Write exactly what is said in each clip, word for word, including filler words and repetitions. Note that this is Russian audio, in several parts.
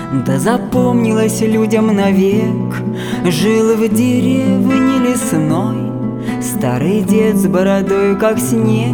Да запомнилось людям навек. Жил в деревне лесной старый дед с бородой, как снег.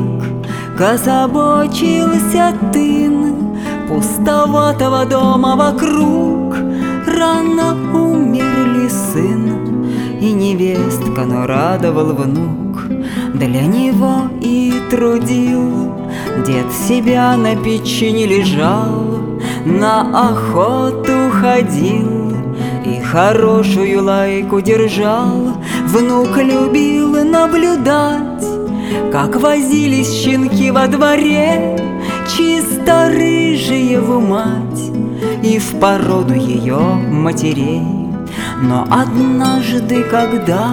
Кособочился тын пустоватого дома вокруг. Рано умерли сын и невестка, но радовал внук. Для него и трудил дед себя, на печи не лежал, на охоту ходил и хорошую лайку держал. Внук любил наблюдать, как возились щенки во дворе, чисто рыжие в мать и в породу ее матерей. Но однажды, когда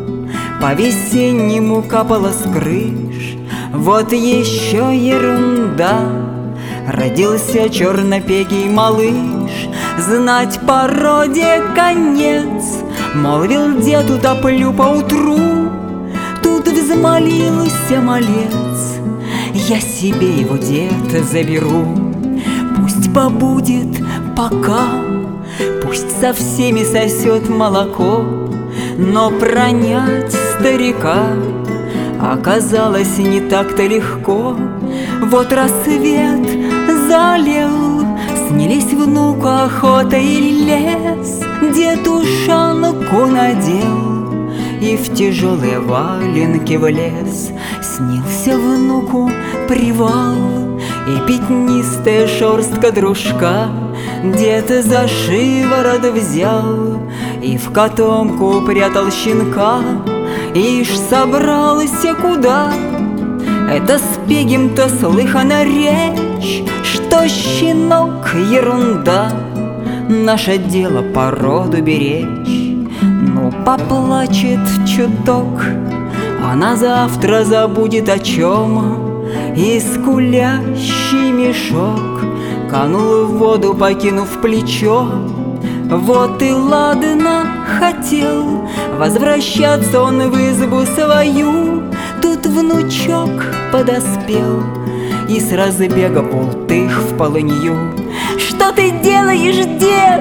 по-весеннему капало с крыш, вот еще ерунда, родился чернопегий малыш. Знать породе конец, молвил дед, утоплю поутру. Тут взмолился малец, я себе его, дед, заберу. Пусть побудет пока, пусть со всеми сосет молоко, но пронять старика оказалось не так-то легко. Вот рассвет залил, снились внуку охота и лес. Дед ушанку надел и в тяжелые валенки влез. Снился внуку привал и пятнистая шерстка дружка. Дед за шиворот взял и в котомку прятал щенка. Ишь собрался куда? Это с пегим-то слыхана речь, что щенок ерунда, наше дело породу беречь. Ну, поплачет чуток, а на завтра забудет о чем, и скулящий мешок канул в воду, покинув плечо. Вот и ладно, хотел возвращаться он в избу свою. Тут внучок подоспел и с разбега бултых в полынью. Что ты делаешь, дед?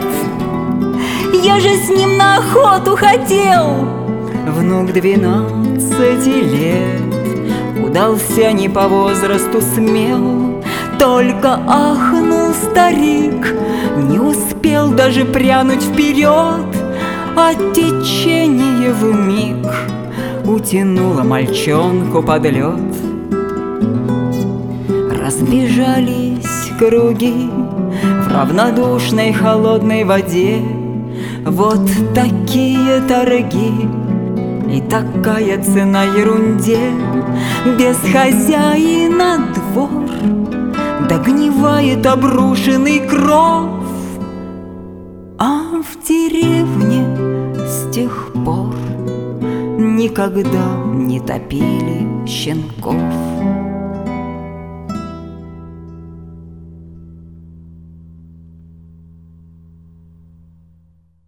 Я же с ним на охоту хотел. Внук двенадцати лет удался не по возрасту смел. Только ахнул старик, не успел даже прянуть вперед, а течение вмиг утянуло мальчонку под лед. Разбежались круги в равнодушной холодной воде. Вот такие торги и такая цена ерунде. Без хозяина двор догнивает обрушенный кров, а в деревне с тех пор никогда не топили щенков.